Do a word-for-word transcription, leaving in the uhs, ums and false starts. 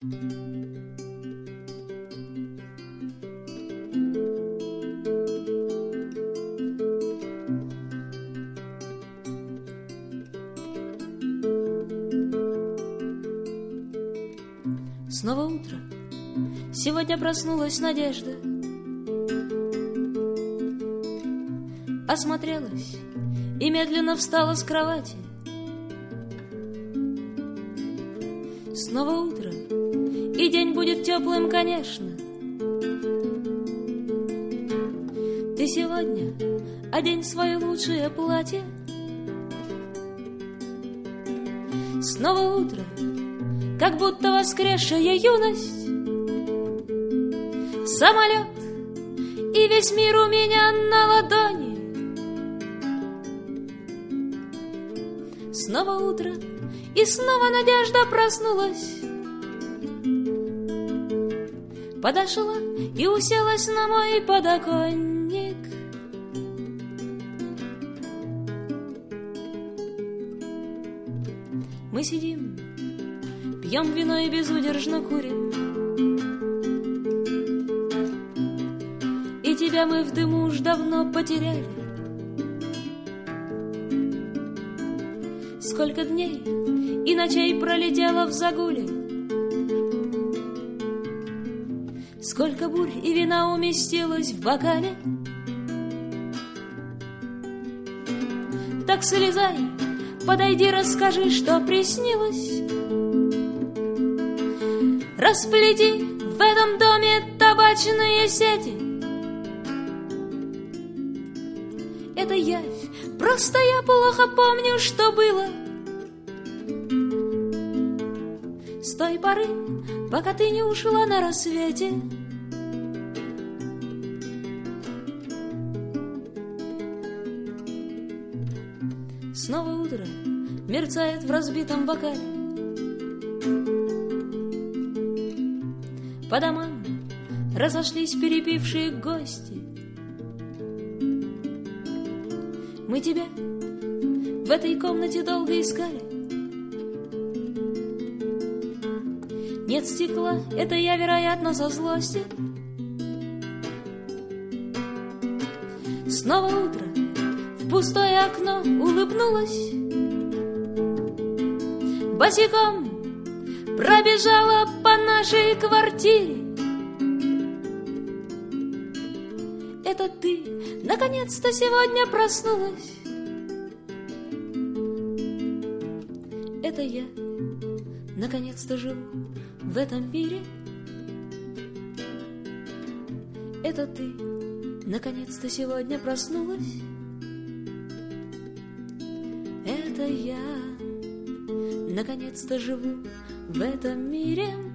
Снова утро, сегодня проснулась надежда. Осмотрелась и медленно встала с кровати. Снова утро, и день будет теплым, конечно. Ты сегодня одень свое лучшее платье. Снова утро, как будто воскресшая юность. Самолет, и весь мир у меня на ладони. Снова утро, и снова надежда проснулась. Подошла и уселась на мой подоконник. Мы сидим, пьем вино и безудержно курим. И тебя мы в дыму уж давно потеряли. Сколько дней и ночей пролетело в загуле. Сколько бурь и вина уместилось в бокале. Так слезай, подойди, расскажи, что приснилось. Расплети в этом доме табачные сети. Это явь, просто я плохо помню, что было. С той поры, пока ты не ушла на рассвете. Снова утро мерцает в разбитом бокале. По домам разошлись перепившие гости. Мы тебя в этой комнате долго искали. Нет стекла, это я, вероятно, со злости. Снова утро, в пустое окно улыбнулась. Босиком пробежала по нашей квартире. Это ты наконец-то сегодня проснулась. Это я наконец-то живу в этом мире. Это ты наконец-то сегодня проснулась. Это я наконец-то живу в этом мире.